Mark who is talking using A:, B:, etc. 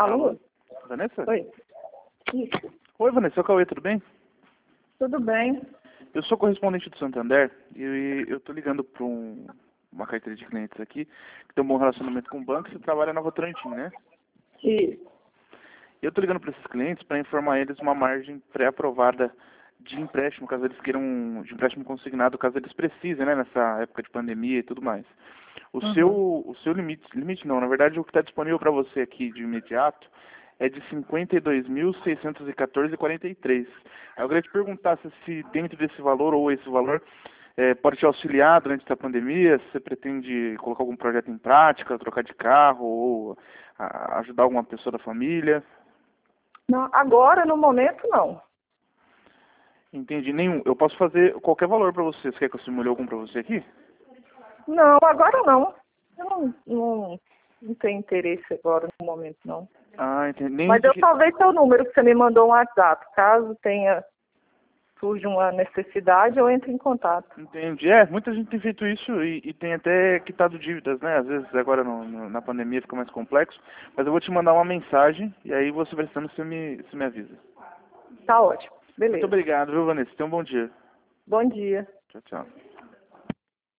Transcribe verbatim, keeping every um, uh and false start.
A: Alô?
B: Vanessa?
A: Oi. Isso.
B: Oi, Vanessa. É o Cauê, tudo bem?
A: Tudo bem?
B: Eu sou correspondente do Santander e eu tô ligando para um, uma carteira de clientes aqui que tem um bom relacionamento com o banco e você trabalha na Votorantim, né?
A: Isso.
B: Eu tô ligando para esses clientes para informar eles uma margem pré-aprovada de empréstimo, caso eles queiram, de empréstimo consignado, caso eles precisem, né, nessa época de pandemia e tudo mais. O
A: Uhum.
B: seu, o seu limite, limite não, na verdade o que está disponível para você aqui de imediato é de cinquenta e dois mil, seiscentos e quatorze reais e quarenta e três centavos. Eu queria te perguntar se, se dentro desse valor ou esse valor é, pode te auxiliar durante essa pandemia, se você pretende colocar algum projeto em prática, trocar de carro ou a, ajudar alguma pessoa da família.
A: Não, agora, no momento, não.
B: Entendi, nenhum. Eu posso fazer qualquer valor para você. Você quer que eu simule algum para você aqui?
A: Não, agora não. Eu não, não, não tenho interesse agora, no momento, não.
B: Ah, entendi. Nem
A: Mas eu
B: que...
A: salvei seu número que você me mandou um WhatsApp. Caso tenha, surja uma necessidade, eu entro em contato.
B: Entendi. É, muita gente tem feito isso e, e tem até quitado dívidas, né? Às vezes agora no, no, na pandemia fica mais complexo. Mas eu vou te mandar uma mensagem e aí você precisando, você me, você me avisa.
A: Tá ótimo.
B: Muito
A: Beleza.
B: obrigado, viu, Vanessa? Tenha um bom dia.
A: Bom dia.
B: Tchau, tchau.